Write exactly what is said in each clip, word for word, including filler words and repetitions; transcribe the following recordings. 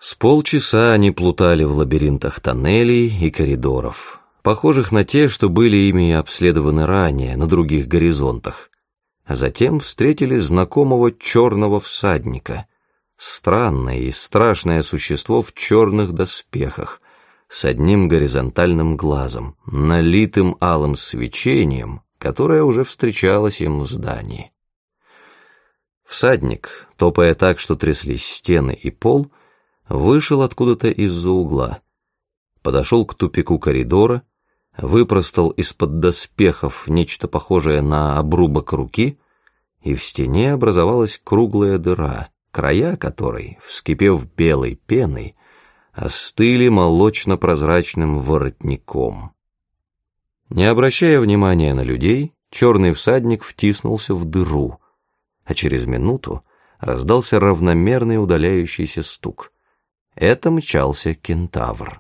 С полчаса они плутали в лабиринтах тоннелей и коридоров, похожих на те, что были ими обследованы ранее на других горизонтах, а затем встретили знакомого черного всадника, странное и страшное существо в черных доспехах, с одним горизонтальным глазом, налитым алым свечением, которое уже встречалось им в здании. Всадник, топая так, что тряслись стены и пол, вышел откуда-то из-за угла, подошел к тупику коридора, выпростал из-под доспехов нечто похожее на обрубок руки, и в стене образовалась круглая дыра, края которой, вскипев белой пеной, остыли молочно-прозрачным воротником. Не обращая внимания на людей, черный всадник втиснулся в дыру, а через минуту раздался равномерный удаляющийся стук. Это мчался кентавр.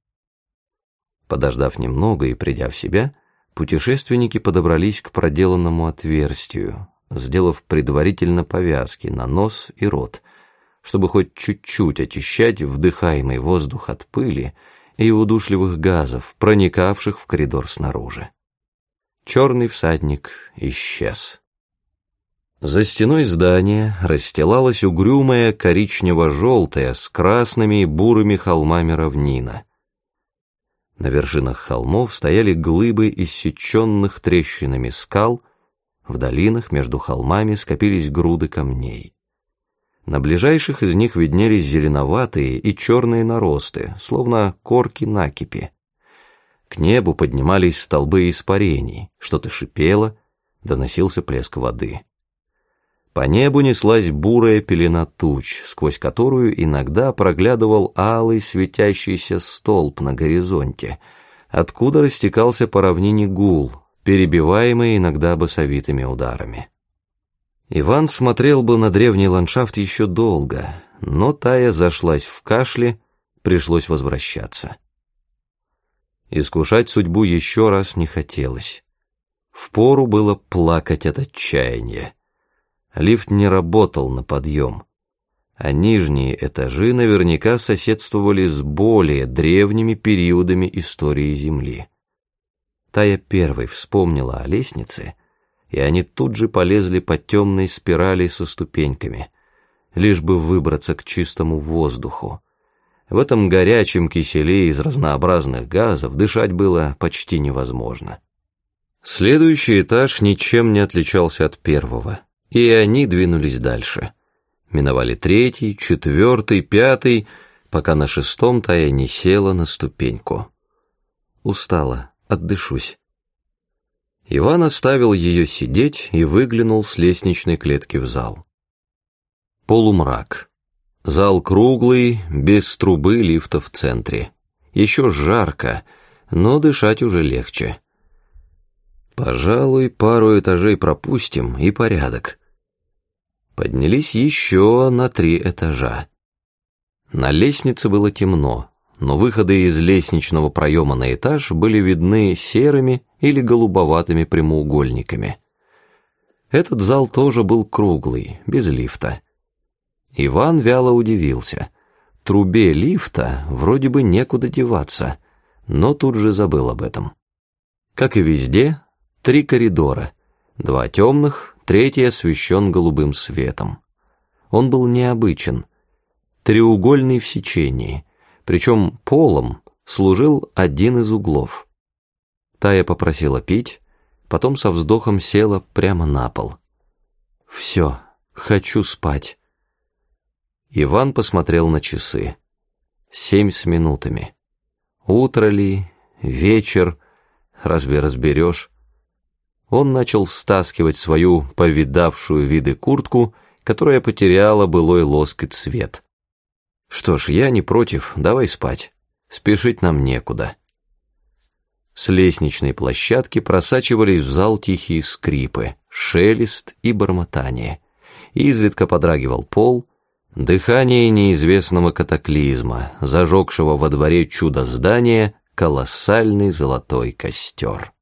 Подождав немного и придя в себя, путешественники подобрались к проделанному отверстию, сделав предварительно повязки на нос и рот, чтобы хоть чуть-чуть очищать вдыхаемый воздух от пыли и удушливых газов, проникавших в коридор снаружи. Черный всадник исчез. За стеной здания расстилалась угрюмая коричнево-желтая с красными и бурыми холмами равнина. На вершинах холмов стояли глыбы иссеченных трещинами скал, в долинах между холмами скопились груды камней. На ближайших из них виднелись зеленоватые и черные наросты, словно корки накипи. К небу поднимались столбы испарений, что-то шипело, доносился плеск воды. По небу неслась бурая пелена туч, сквозь которую иногда проглядывал алый светящийся столб на горизонте, откуда растекался по равнине гул, перебиваемый иногда басовитыми ударами. Иван смотрел бы на древний ландшафт еще долго, но Тая зашлась в кашле, пришлось возвращаться. Искушать судьбу еще раз не хотелось. Впору было плакать от отчаяния. Лифт не работал на подъем, а нижние этажи наверняка соседствовали с более древними периодами истории Земли. Тая первой вспомнила о лестнице, и они тут же полезли по темной спирали со ступеньками, лишь бы выбраться к чистому воздуху. В этом горячем киселе из разнообразных газов дышать было почти невозможно. Следующий этаж ничем не отличался от первого, и они двинулись дальше. Миновали третий, четвертый, пятый, пока на шестом Тая не села на ступеньку. Устала, отдышусь. Иван оставил ее сидеть и выглянул с лестничной клетки в зал. Полумрак. Зал круглый, без трубы лифта в центре. Еще жарко, но дышать уже легче. Пожалуй, пару этажей пропустим и порядок. Поднялись еще на три этажа. На лестнице было темно, но выходы из лестничного проема на этаж были видны серыми или голубоватыми прямоугольниками. Этот зал тоже был круглый, без лифта. Иван вяло удивился. Трубе лифта вроде бы некуда деваться, но тут же забыл об этом. Как и везде, три коридора, два темных, третий освещен голубым светом. Он был необычен, треугольный в сечении, причем полом служил один из углов. Тая попросила пить, потом со вздохом села прямо на пол. «Все, хочу спать». Иван посмотрел на часы. Семь с минутами. Утро ли, вечер, разве разберешь? Он начал стаскивать свою повидавшую виды куртку, которая потеряла былой лоск и цвет. «Что ж, я не против, давай спать. Спешить нам некуда». С лестничной площадки просачивались в зал тихие скрипы, шелест и бормотание. Изредка подрагивал пол, дыхание неизвестного катаклизма, зажегшего во дворе чудо-здания колоссальный золотой костер.